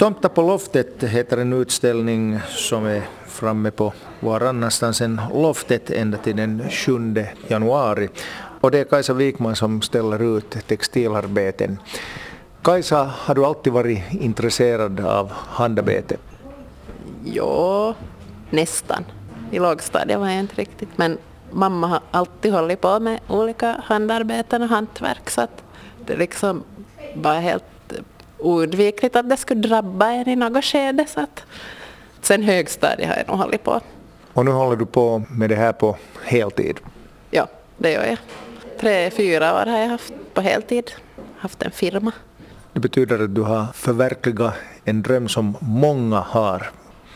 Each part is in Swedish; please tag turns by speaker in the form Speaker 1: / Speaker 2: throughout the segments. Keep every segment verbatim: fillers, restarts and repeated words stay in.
Speaker 1: Tomta på loftet heter en utställning som är framme på varannanstans än loftet ända till den sjunde januari. Och det är Kajsa Wikman som ställer ut textilarbeten. Kajsa, har du alltid varit intresserad av handarbete?
Speaker 2: Ja, nästan. I lågstadiet var jag inte riktigt, men mamma har alltid hållit på med olika handarbeten och hantverk, så att det liksom var helt oundvikligt att det skulle drabba en i något skede. Så att sen högstadiet har jag nog hållit på.
Speaker 1: Och nu håller du på med det här på heltid?
Speaker 2: Ja, det gör jag. Tre, fyra år har jag haft på heltid. Haft en firma.
Speaker 1: Det betyder att du har förverkligat en dröm som många har.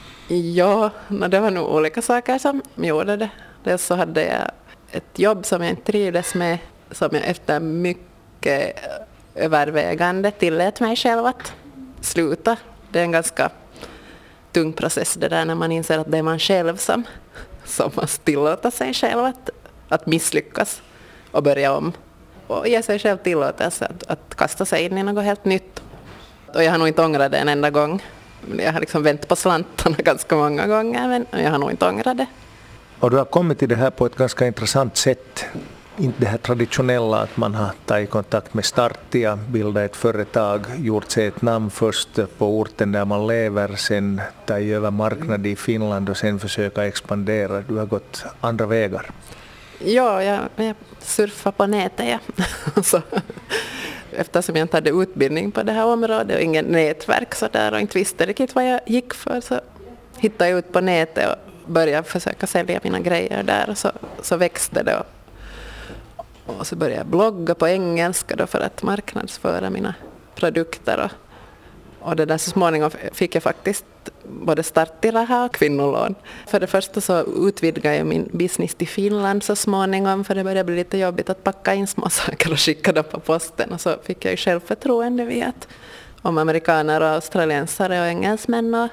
Speaker 2: Ja, det var nog olika saker som gjorde det. Dels så hade jag ett jobb som jag inte trivdes med, som jag efter mycket övervägande tillät mig själv att sluta. Det är en ganska tung process det där när man inser att det är man själv som, som måste tillåta sig själv att, att misslyckas och börja om. Och ge sig själv tillåtelse att, att kasta sig in i något helt nytt. Och jag har nog inte ångrat det en enda gång. Jag har liksom vänt på slantarna ganska många gånger, men jag har nog inte ångrat det.
Speaker 1: Och du har kommit till det här på ett ganska intressant sätt. Inte det här traditionella att man har tagit kontakt med Startia, bildat ett företag, gjort sig ett namn först på orten där man lever, sen tagit över marknad i Finland och sen försöka expandera. Du har gått andra vägar.
Speaker 2: Ja, jag, jag surfar på nätet. Ja. Så, eftersom jag inte hade utbildning på det här området och ingen nätverk så där, och inte visste riktigt vad jag gick för, så hittade jag ut på nätet och började försöka sälja mina grejer där, och så, så växte det. Och, och så började jag blogga på engelska då för att marknadsföra mina produkter. Och, och det där så småningom fick jag faktiskt både startiraha och kvinnolån. För det första så utvidgade jag min business till Finland så småningom, för det började bli lite jobbigt att packa in små saker och skicka dem på posten. Och så fick jag ju självförtroende vid att om amerikaner och australiensare och engelsmän och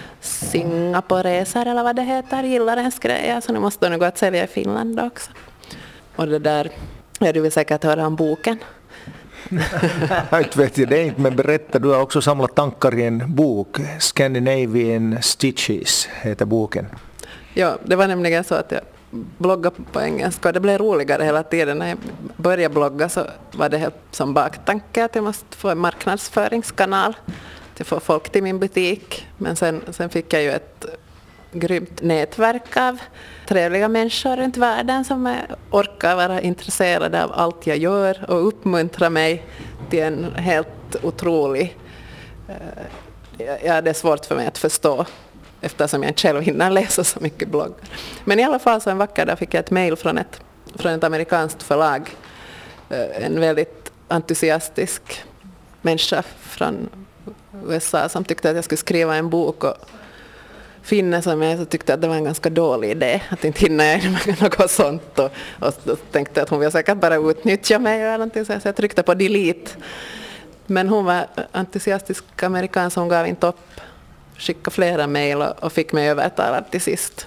Speaker 2: singaporeser eller vad det heter gillar ens grejer, så nu måste de gå att sälja i Finland också. Och det där, ja, du vill säkert höra om boken.
Speaker 1: Jag vet det inte, men berätta, du har också samlat tankar i en bok. Scandinavian Stitches heter boken.
Speaker 2: Ja, det var nämligen så att jag bloggade på engelska och det blev roligare hela tiden. När jag började blogga så var det helt som baktanke att jag måste få en marknadsföringskanal till att få folk till min butik. Men sen, sen fick jag ju ett grymt nätverk av trevliga människor runt världen som orkar vara intresserade av allt jag gör och uppmuntra mig till en helt otrolig... Ja, det är svårt för mig att förstå eftersom jag inte själv hinner läsa så mycket bloggar. Men i alla fall så en vacker dag fick jag ett mejl från ett, från ett amerikanskt förlag. En väldigt entusiastisk människa från U S A som tyckte att jag skulle skriva en bok, och finne som jag så tyckte att det var en ganska dålig idé att inte hinna jag med något sånt, och, och tänkte att hon ville säkert bara utnyttja mig eller någonting, så jag tryckte på delete. Men hon var entusiastisk amerikan som gav inte upp, skickade flera mejl och, och fick mig övertalad till sist.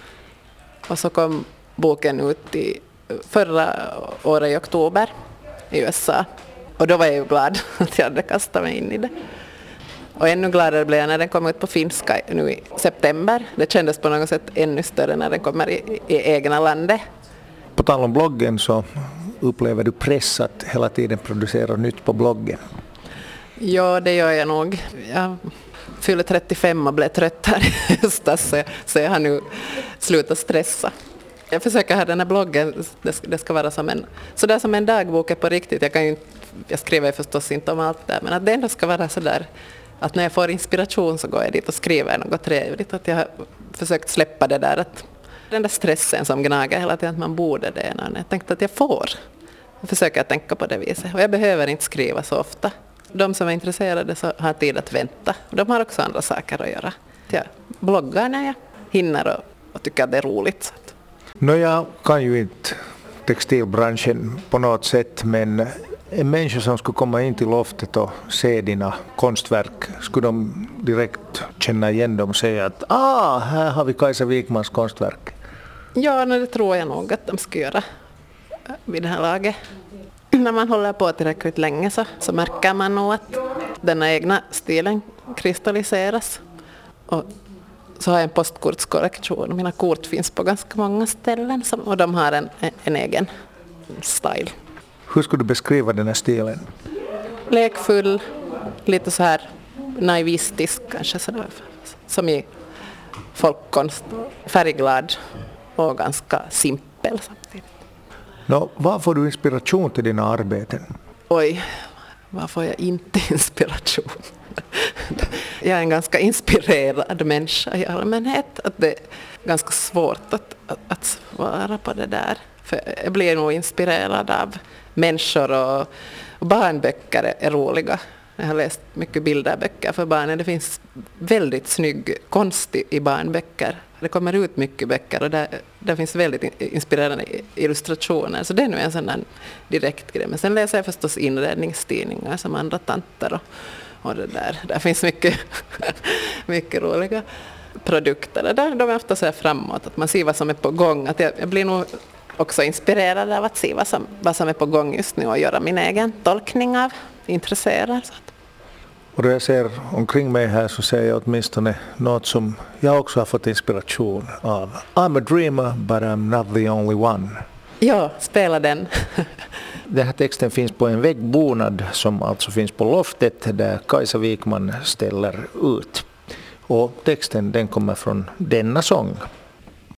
Speaker 2: Och så kom boken ut i förra året i oktober i U S A, och då var jag ju glad att jag hade kastat mig in i det. Och ännu gladare blev jag när den kom ut på finska nu i september. Det kändes på något sätt ännu större när den kommer i, i egna landet.
Speaker 1: På tal om bloggen, så upplever du press att hela tiden producera nytt på bloggen?
Speaker 2: Ja, det gör jag nog. Jag fyller trettiofem och blev trött här i höstas, så, så jag har nu slutat stressa. Jag försöker ha den här bloggen, det ska, det ska vara som en, så där som en dagbok på riktigt. Jag, kan ju, jag skriver förstås inte om allt där, men att det ändå ska vara så där att när jag får inspiration så går jag dit och skriver något trevligt. Att jag har försökt släppa det där, att den där stressen som gnager hela tiden att man borde det. Jag tänkte att jag får. Jag försöker tänka på det viset. Och jag behöver inte skriva så ofta. De som är intresserade så har tid att vänta. De har också andra saker att göra. Jag bloggar när jag hinner och, och tycker att det är roligt.
Speaker 1: Nå, jag kan ju inte textilbranschen på något sätt, men en människa som skulle komma in till loftet och se dina konstverk, skulle de direkt känna igen dem och säga att ah, här har vi Kajsa Wikmans konstverk?
Speaker 2: Ja, det tror jag nog att de ska göra vid det här laget. När man håller på tillräckligt länge så, så märker man nog att denna egna stilen kristalliseras. Och så har jag en postkortskollektion. Mina kort finns på ganska många ställen som, och de har en, en egen style.
Speaker 1: Hur skulle du beskriva den här stilen?
Speaker 2: Lekfull, lite så här naivistisk kanske sådär, som i folkkonst, färgglad och ganska simpel samtidigt.
Speaker 1: Nå, var får du inspiration till dina arbeten?
Speaker 2: Oj, var får jag inte inspiration? Jag är en ganska inspirerad människa i allmänhet. Att det är ganska svårt att, att, att svara på det där. För jag blir nog inspirerad av människor, och, och barnböcker är roliga. Jag har läst mycket bilderböcker för barnen. Det finns väldigt snygg konst i barnböcker. Det kommer ut mycket böcker och där, där finns väldigt inspirerande illustrationer. Så det är nu en sån där direkt grej. Men sen läser jag förstås inredningstidningar som andra tanter. Och, och det där. Där finns mycket, mycket roliga produkter. Där de är ofta så här framåt. Att man ser vad som är på gång. Att jag, jag blir nog också inspirerad av att se vad som, vad som är på gång just nu och göra min egen tolkning av. Intresserad.
Speaker 1: Och då jag ser omkring mig här så ser jag åtminstone något som jag också har fått inspiration av. I'm a dreamer but I'm not the only one.
Speaker 2: Ja, spela den.
Speaker 1: Den här texten finns på en väggbonad som alltså finns på loftet där Kajsa Wikman ställer ut. Och texten den kommer från denna sång.